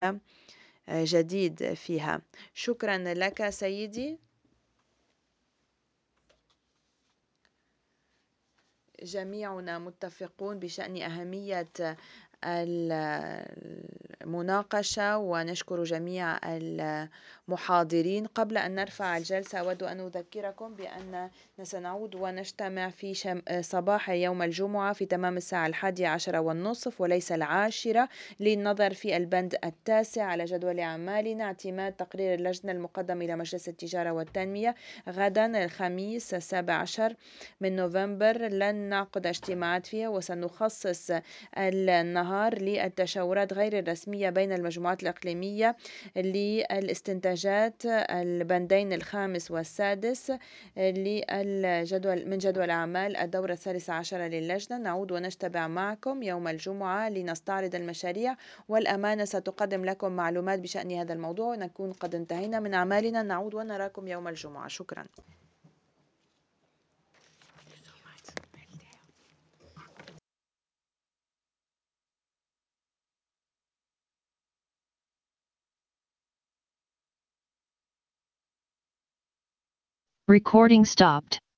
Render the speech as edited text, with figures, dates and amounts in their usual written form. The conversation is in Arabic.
جديد فيها. شكرا لك سيدي. جميعنا متفقون بشأن أهمية المناقشة، ونشكر جميع المحاضرين. قبل أن نرفع الجلسة أود أن أذكركم بأننا سنعود ونجتمع في صباح يوم الجمعة في تمام الساعة 11:30 وليس 10، للنظر في البند 9 على جدول أعمالنا، اعتماد تقرير اللجنة المقدم إلى مجلس التجارة والتنمية. غدا الخميس 17 من نوفمبر لن نعقد اجتماعات فيها، وسنخصص النهار للتشاورات غير الرسمية بين المجموعات الإقليمية للاستنتاجات البندين الخامس والسادس من جدول أعمال الدورة 13 للجنة. نعود ونجتمع معكم يوم الجمعة لنستعرض المشاريع، والأمانة ستقدم لكم معلومات بشأن هذا الموضوع، ونكون قد انتهينا من أعمالنا. نعود ونراكم يوم الجمعة. شكرا. Recording stopped.